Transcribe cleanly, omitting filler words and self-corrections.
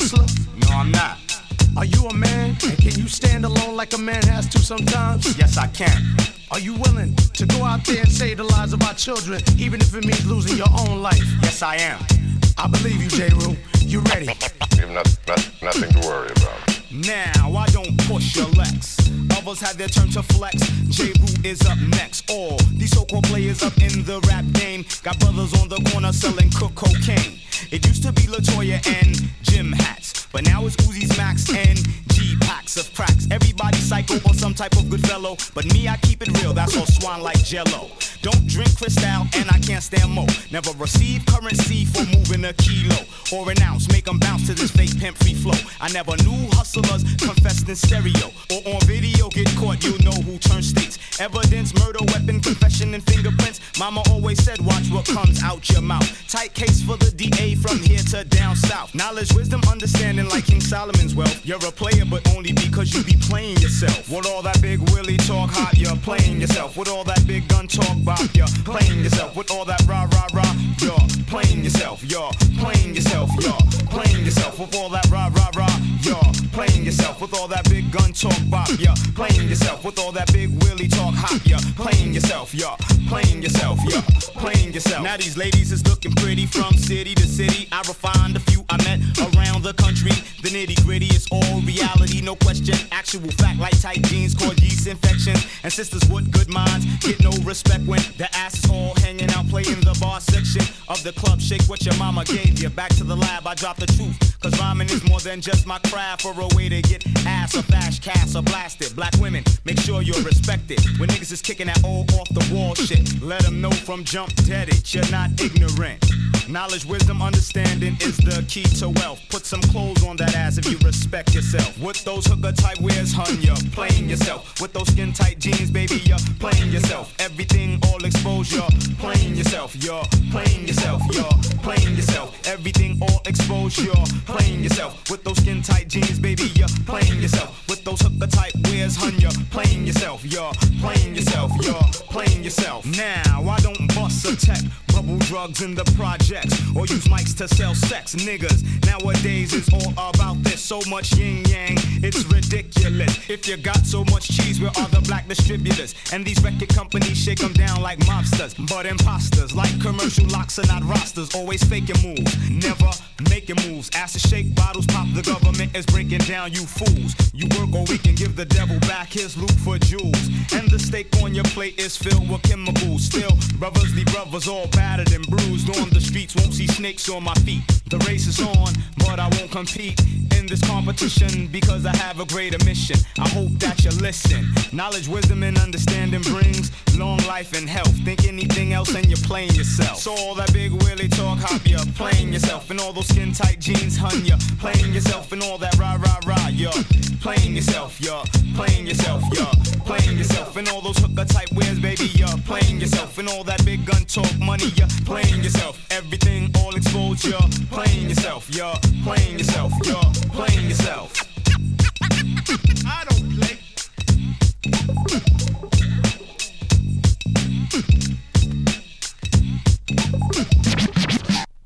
hustler? No, I'm not. Are you a man? And can you stand alone like a man has to sometimes? Yes, I can. Are you willing to go out there and save the lives of our children, even if it means losing your own life? Yes, I am. I believe you, J-Rue. You ready? You have nothing to worry about. Now, I don't push your Lex. Others have their turn to flex. J-Rue is up next. All these so-called players up in the rap game got brothers on the corner selling cocaine. It used to be LaToya and Jim hats, but now it's Uzi's Max and G-packs of cracks. Everybody psycho or some type of good fellow, but me, I keep it real, that's all swan like Jello. Don't drink Cristal and I can't stand mo. Never receive currency for moving a kilo or an ounce. Make them bounce to this fake pimp free flow. I never knew hustlers confessed in stereo or on video. Get caught, you know who turns states. Evidence, murder, weapon, confession, and fingerprints. Mama always said, watch what comes out your mouth. Tight case for the DA from here to down south. Knowledge, wisdom, understanding like King Solomon's wealth. You're a player, but only because you be playing yourself. With all that big Willie talk hot, you're playing yourself. With all that big gun talk bop, you're playing yourself. With all that rah rah rah, you're playing yourself. You're playing yourself. You're playing yourself. With all that rah rah rah, you're playing yourself. With all that big gun talk bop, you're playing yourself. With all that big Willie talk hot, you're playing yourself. You're playing yourself. You're playing yourself. Now these ladies is looking pretty from city to city. I refined a few I met around the country. The nitty gritty is all reality, no question. Actual fact like tight jeans cause yeast infections. And sisters with good minds get no respect when the ass is all hanging out playing the bar section of the club. Shake what your mama gave you. Back to the lab, I drop the truth. Cause rhyming is more than just my craft or a way to get ass or flash cash or blasted. Black women, make sure you're respected. When niggas is kicking that old off the wall shit, let them know from jump dead it, you're not ignorant. Knowledge, wisdom, understanding is the key to wealth. Put some clothes on that ass if you respect yourself. With those hooker type wears, hun, you're playing yourself. With those skin tight jeans, baby, you're playing yourself. Everything all exposed, you're playing yourself. You're playing yourself. You're playing yourself. Everything all exposed, you're playing yourself. With those skin tight jeans, baby, you're playing yourself. With those hooker type wears, hun, you're playing yourself. You're playing yourself. You're playing yourself. Now, I don't bust a tech, bubble drugs in the projects, or use mics to sell sex. Niggas nowadays is all about this. So much yin yang, it's ridiculous. If you got so much cheese, where are the black distributors? And these record companies shake them down like mobsters. But imposters, like commercial locks are not rosters. Always faking moves, never making moves. Ass to shake bottles, pop, the government is breaking down, you fools. You work or we can give the devil back his loot for jewels. And the steak on your plate is filled with chemicals. Still, brothers leave brothers all battered and bruised on the streets. Won't see snakes on my feet. The race is on, but I won't compete in this competition because I have a greater mission. I hope that you listen. Knowledge, wisdom, and understanding brings long life and health. Think anything else and you're playing yourself. So all that big Willie talk hop, you're playing yourself. And all those skin tight jeans, hun, you're playing yourself. And all that rah rah rah, you're playing yourself. You're playing yourself. You're playing yourself. And all those hooker type wears, baby, you're playing yourself. And all that big gun talk money, you're playing yourself. Everything all exposed, you're playing yourself. You're playing yourself. You're playing yourself.